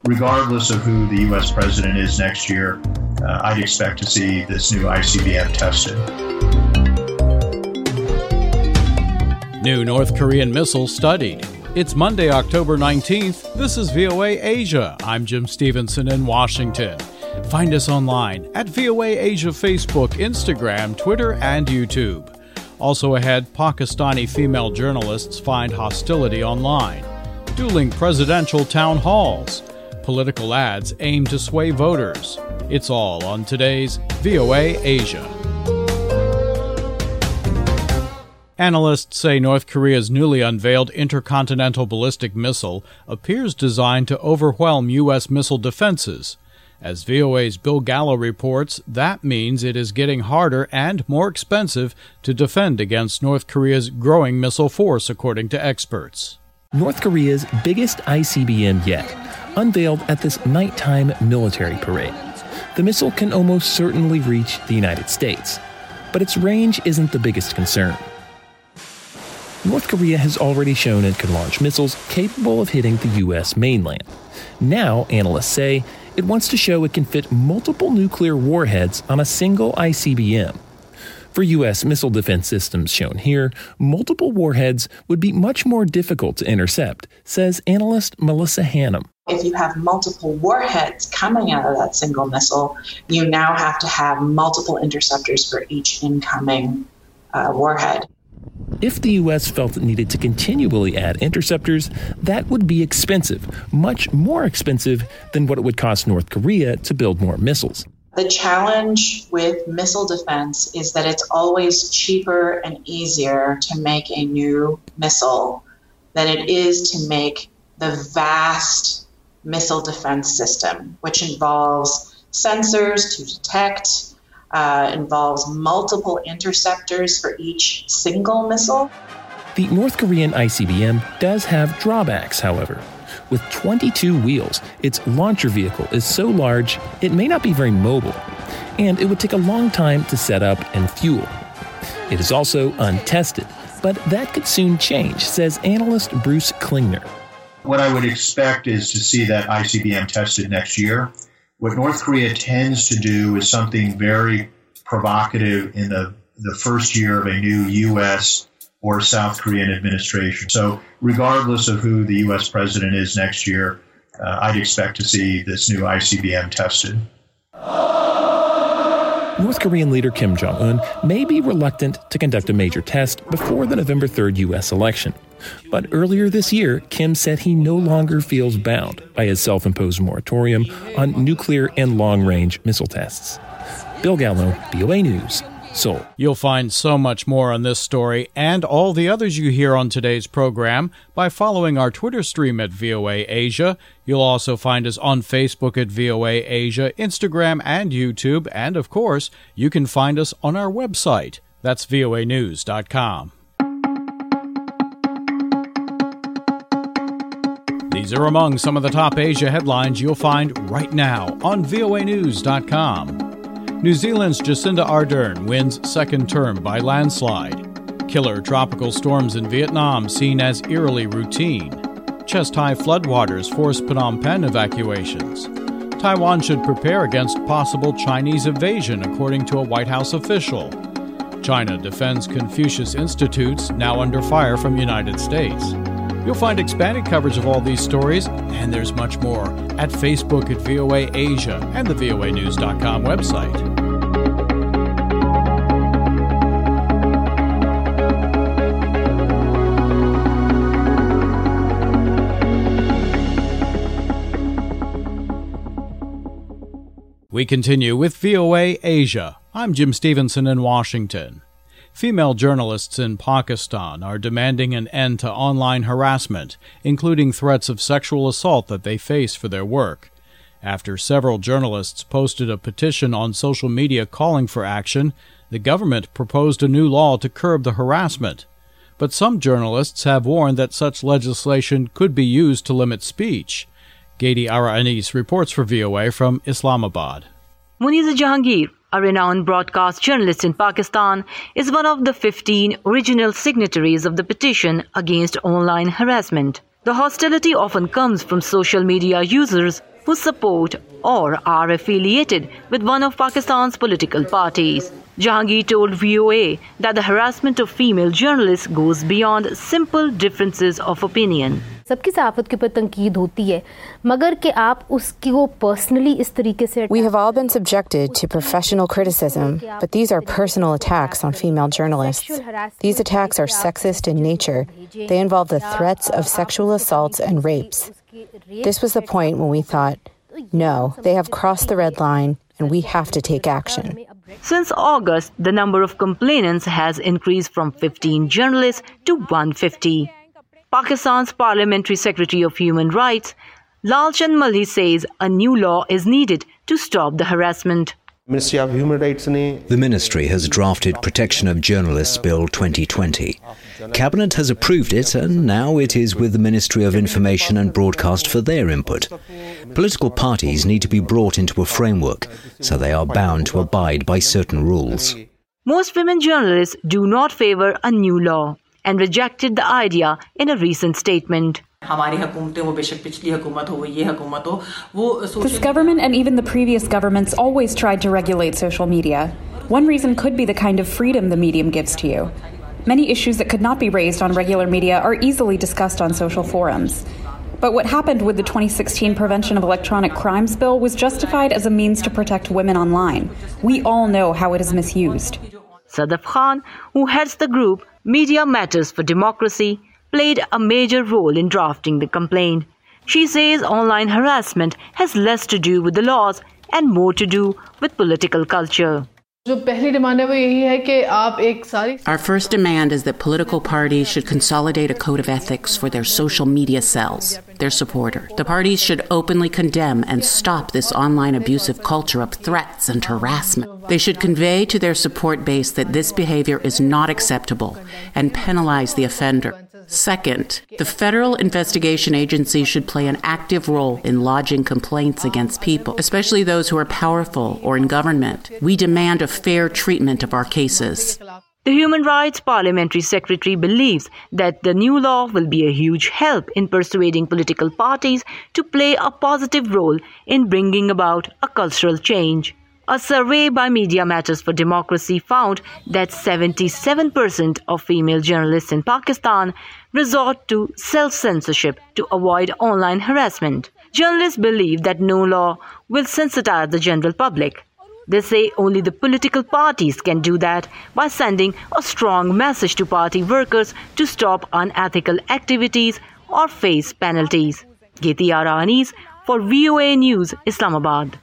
regardless of who the U.S. president is next year, I'd expect to see this new ICBM tested. New North Korean missile studied. It's Monday, October 19th. This is VOA Asia. I'm Jim Stevenson in Washington. Find us online at VOA Asia Facebook, Instagram, Twitter, and YouTube. Also ahead, Pakistani female journalists find hostility online. Dueling presidential town halls. Political ads aim to sway voters. It's all on today's VOA Asia. Analysts say North Korea's newly unveiled intercontinental ballistic missile appears designed to overwhelm U.S. missile defenses. As VOA's Bill Gallo reports, that means it is getting harder and more expensive to defend against North Korea's growing missile force, according to experts. North Korea's biggest ICBM yet, unveiled at this nighttime military parade. The missile can almost certainly reach the United States, but its range isn't the biggest concern. North Korea has already shown it can launch missiles capable of hitting the U.S. mainland. Now, analysts say, it wants to show it can fit multiple nuclear warheads on a single ICBM. For U.S. missile defense systems shown here, multiple warheads would be much more difficult to intercept, says analyst Melissa Hannum. If you have multiple warheads coming out of that single missile, you now have to have multiple interceptors for each incoming warhead. If the U.S. felt it needed to continually add interceptors, that would be expensive, much more expensive than what it would cost North Korea to build more missiles. The challenge with missile defense is that it's always cheaper and easier to make a new missile than it is to make the vast missile defense system, which involves sensors to detect, involves multiple interceptors for each single missile. The North Korean ICBM does have drawbacks, however. With 22 wheels, its launcher vehicle is so large it may not be very mobile, and it would take a long time to set up and fuel. It is also untested, but that could soon change, says analyst Bruce Klingner. What I would expect is to see that ICBM tested next year. What North Korea tends to do is something very provocative in the first year of a new U.S. or South Korean administration. So regardless of who the U.S. president is next year, I'd expect to see this new ICBM tested. North Korean leader Kim Jong-un may be reluctant to conduct a major test before the November 3rd U.S. election. But earlier this year, Kim said he no longer feels bound by his self-imposed moratorium on nuclear and long-range missile tests. Bill Gallo, VOA News, Seoul. You'll find so much more on this story and all the others you hear on today's program by following our Twitter stream at VOA Asia. You'll also find us on Facebook at VOA Asia, Instagram, and YouTube. And, of course, you can find us on our website. That's voanews.com. These are among some of the top Asia headlines you'll find right now on voanews.com. New Zealand's Jacinda Ardern wins second term by landslide. Killer tropical storms in Vietnam seen as eerily routine. Chest-high floodwaters force Phnom Penh evacuations. Taiwan should prepare against possible Chinese invasion, according to a White House official. China defends Confucius Institutes, now under fire from United States. You'll find expanded coverage of all these stories, and there's much more, at Facebook at VOA Asia and the voanews.com website. We continue with VOA Asia. I'm Jim Stevenson in Washington. Female journalists in Pakistan are demanding an end to online harassment, including threats of sexual assault that they face for their work. After several journalists posted a petition on social media calling for action, the government proposed a new law to curb the harassment. But some journalists have warned that such legislation could be used to limit speech. Gadi Ara Anis reports for VOA from Islamabad. Muniza Jahangir, a renowned broadcast journalist in Pakistan, is one of the 15 original signatories of the petition against online harassment. The hostility often comes from social media users who support or are affiliated with one of Pakistan's political parties. Jahangir told VOA that the harassment of female journalists goes beyond simple differences of opinion. सबकी सहाफत के ऊपर तंकीद होती है मगर कि आप उसको personally इस तरीके से We have all been subjected to professional criticism, but these are personal attacks on female journalists. These attacks are sexist in nature. They involve the threats of sexual assaults and rapes. This was the point when we thought, no, they have crossed the red line and we have to take action. Since August, the number of complainants has increased from 15 journalists to 150. Pakistan's Parliamentary Secretary of Human Rights, Lal Chand Malhi, says a new law is needed to stop the harassment. The Ministry has drafted Protection of Journalists Bill 2020. Cabinet has approved it, and now it is with the Ministry of Information and Broadcast for their input. Political parties need to be brought into a framework, so they are bound to abide by certain rules. Most women journalists do not favor a new law and rejected the idea in a recent statement. This government and even the previous governments always tried to regulate social media. One reason could be the kind of freedom the medium gives to you. Many issues that could not be raised on regular media are easily discussed on social forums. But what happened with the 2016 Prevention of Electronic Crimes Bill was justified as a means to protect women online. We all know how it is misused. Sadaf Khan, who heads the group Media Matters for Democracy, played a major role in drafting the complaint. She says online harassment has less to do with the laws and more to do with political culture. Our first demand is that political parties should consolidate a code of ethics for their social media cells, their supporters. The parties should openly condemn and stop this online abusive culture of threats and harassment. They should convey to their support base that this behavior is not acceptable and penalize the offender. Second, the Federal Investigation Agency should play an active role in lodging complaints against people, especially those who are powerful or in government. We demand a fair treatment of our cases. The Human Rights Parliamentary Secretary believes that the new law will be a huge help in persuading political parties to play a positive role in bringing about a cultural change. A survey by Media Matters for Democracy found that 77% of female journalists in Pakistan resort to self-censorship to avoid online harassment. Journalists believe that no law will sensitize the general public. They say only the political parties can do that by sending a strong message to party workers to stop unethical activities or face penalties. Geti Aranis for VOA News, Islamabad.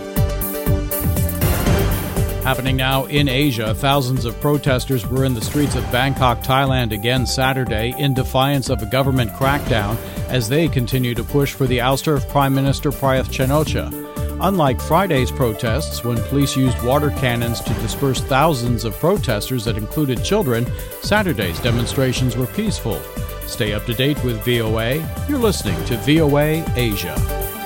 Happening now in Asia, thousands of protesters were in the streets of Bangkok, Thailand again Saturday in defiance of a government crackdown as they continue to push for the ouster of Prime Minister Prayuth Chan-o-cha. Unlike Friday's protests, when police used water cannons to disperse thousands of protesters that included children, Saturday's demonstrations were peaceful. Stay up to date with VOA. You're listening to VOA Asia.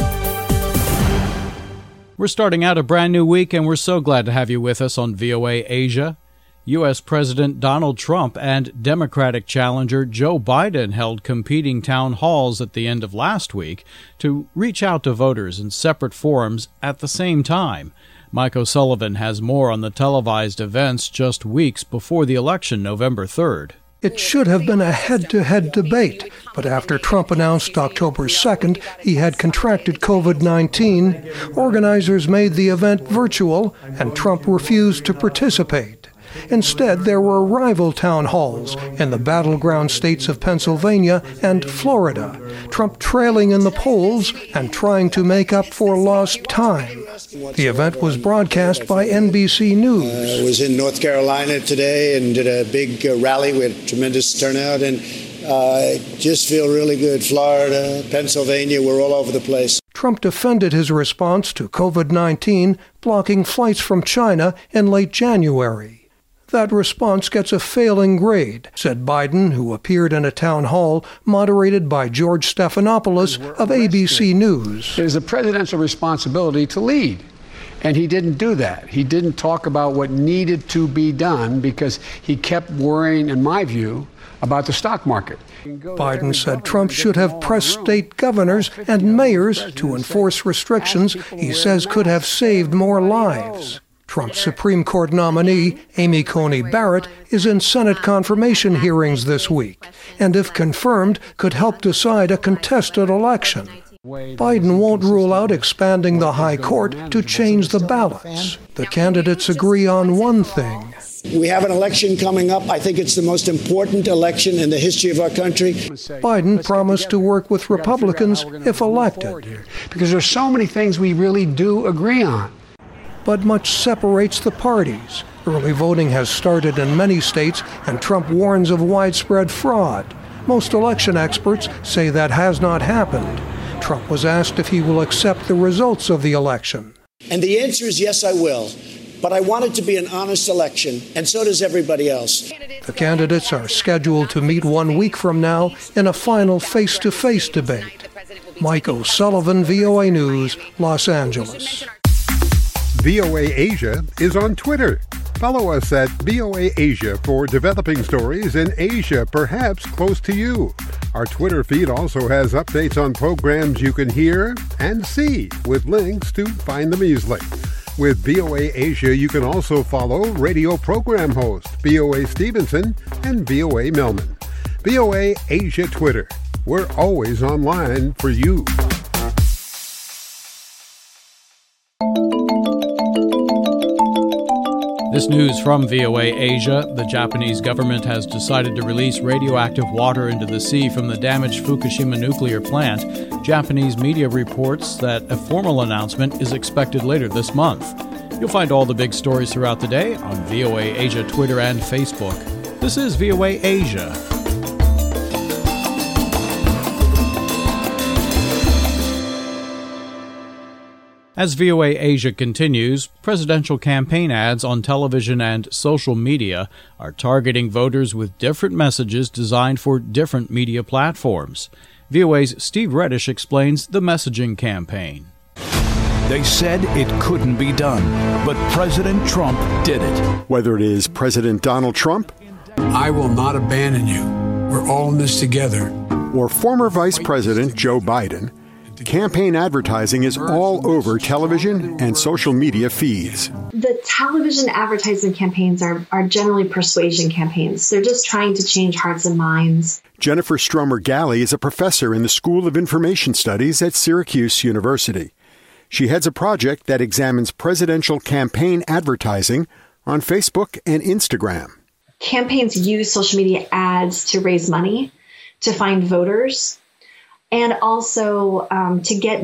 We're starting out a brand new week, and we're so glad to have you with us on VOA Asia. U.S. President Donald Trump and Democratic challenger Joe Biden held competing town halls at the end of last week to reach out to voters in separate forums at the same time. Mike O'Sullivan has more on the televised events just weeks before the election, November 3rd. It should have been a head-to-head debate, but after Trump announced October 2nd he had contracted COVID-19, organizers made the event virtual, and Trump refused to participate. Instead, there were rival town halls in the battleground states of Pennsylvania and Florida, Trump trailing in the polls and trying to make up for lost time. The event was broadcast by NBC News. I was in North Carolina today and did a big rally with tremendous turnout, and I just feel really good. Florida, Pennsylvania, we're all over the place. Trump defended his response to COVID-19, blocking flights from China in late January. That response gets a failing grade, said Biden, who appeared in a town hall moderated by George Stephanopoulos of ABC News. It is a presidential responsibility to lead, and he didn't do that. He didn't talk about what needed to be done because he kept worrying, in my view, about the stock market. Biden said Trump should have pressed state governors and mayors to enforce restrictions he says could have saved more lives. Trump's Supreme Court nominee, Amy Coney Barrett, is in Senate confirmation hearings this week, and if confirmed, could help decide a contested election. Biden won't rule out expanding the high court to change the ballots. The candidates agree on one thing. We have an election coming up. I think it's the most important election in the history of our country. Biden promised to work with Republicans if elected. Because there's so many things we really do agree on. But much separates the parties. Early voting has started in many states, and Trump warns of widespread fraud. Most election experts say that has not happened. Trump was asked if he will accept the results of the election. And the answer is yes, I will. But I want it to be an honest election, and so does everybody else. The candidates are scheduled to meet 1 week from now in a final face-to-face debate. Mike O'Sullivan, VOA News, Los Angeles. VOA Asia is on Twitter. Follow us at VOA Asia for developing stories in Asia, perhaps close to you. Our Twitter feed also has updates on programs you can hear and see, with links to find them easily. With VOA Asia, you can also follow radio program host VOA Stevenson and VOA Millman. VOA Asia Twitter. We're always online for you. This news from VOA Asia. The Japanese government has decided to release radioactive water into the sea from the damaged Fukushima nuclear plant. Japanese media reports that a formal announcement is expected later this month. You'll find all the big stories throughout the day on VOA Asia Twitter and Facebook. This is VOA Asia. As VOA Asia continues, presidential campaign ads on television and social media are targeting voters with different messages designed for different media platforms. VOA's Steve Reddish explains the messaging campaign. They said it couldn't be done, but President Trump did it. Whether it is President Donald Trump, I will not abandon you. We're all in this together. Or former Vice President Joe Biden, campaign advertising is all over television and social media feeds. The television advertising campaigns are generally persuasion campaigns. They're just trying to change hearts and minds. Jennifer Stromer Galley is a professor in the School of Information Studies at Syracuse University. She heads a project that examines presidential campaign advertising on Facebook and Instagram. Campaigns use social media ads to raise money, to find voters, and also to get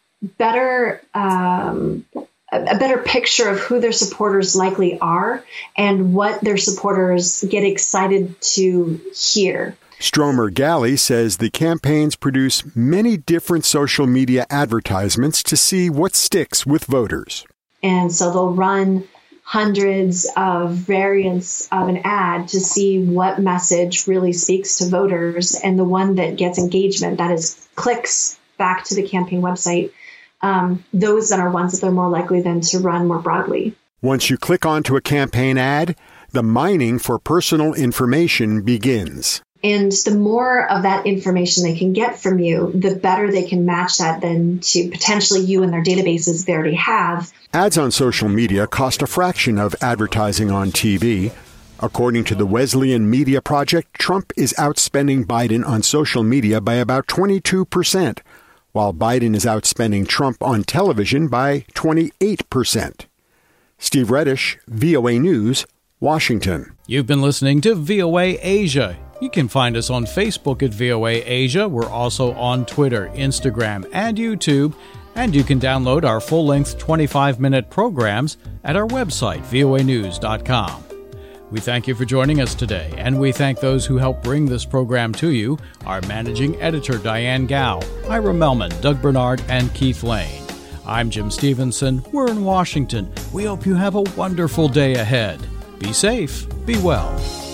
a better picture of who their supporters likely are and what their supporters get excited to hear. Stromer Galley says the campaigns produce many different social media advertisements to see what sticks with voters. And so they'll run hundreds of variants of an ad to see what message really speaks to voters, and the one that gets engagement, that is clicks back to the campaign website, those that are ones that they're more likely then to run more broadly. Once you click onto a campaign ad, the mining for personal information begins. And the more of that information they can get from you, the better they can match that then to potentially you and their databases they already have. Ads on social media cost a fraction of advertising on TV. According to the Wesleyan Media Project, Trump is outspending Biden on social media by about 22%, while Biden is outspending Trump on television by 28%. Steve Reddish, VOA News, Washington. You've been listening to VOA Asia. You can find us on Facebook at VOA Asia. We're also on Twitter, Instagram, and YouTube. And you can download our full-length 25-minute programs at our website, voanews.com. We thank you for joining us today, and we thank those who helped bring this program to you, our managing editor, Diane Gao, Ira Melman, Doug Bernard, and Keith Lane. I'm Jim Stevenson. We're in Washington. We hope you have a wonderful day ahead. Be safe. Be well.